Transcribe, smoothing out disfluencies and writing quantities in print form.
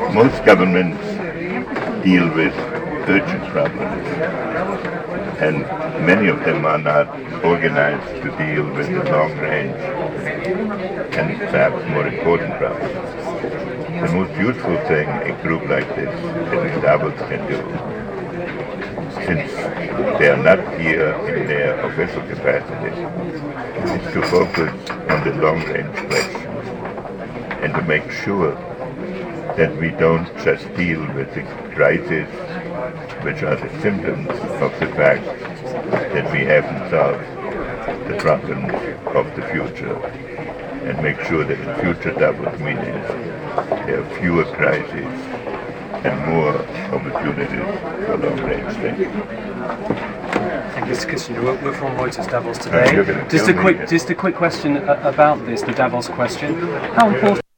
Most governments deal with urgent problems, and many of them are not organized to deal with the long range and perhaps more important problems. The most useful thing a group like this, as Davos can do, since they are not here in their official capacity, is to focus on the long range question and to make sure that we don't just deal with the crises, which are the symptoms of the fact that we haven't solved the problems of the future, and make sure that in future Davos meetings there are fewer crises and more opportunities for long-range thinking. Thank you, Mr. Kissinger. We're from Reuters Davos today. Just a quick question about this, the Davos question. How important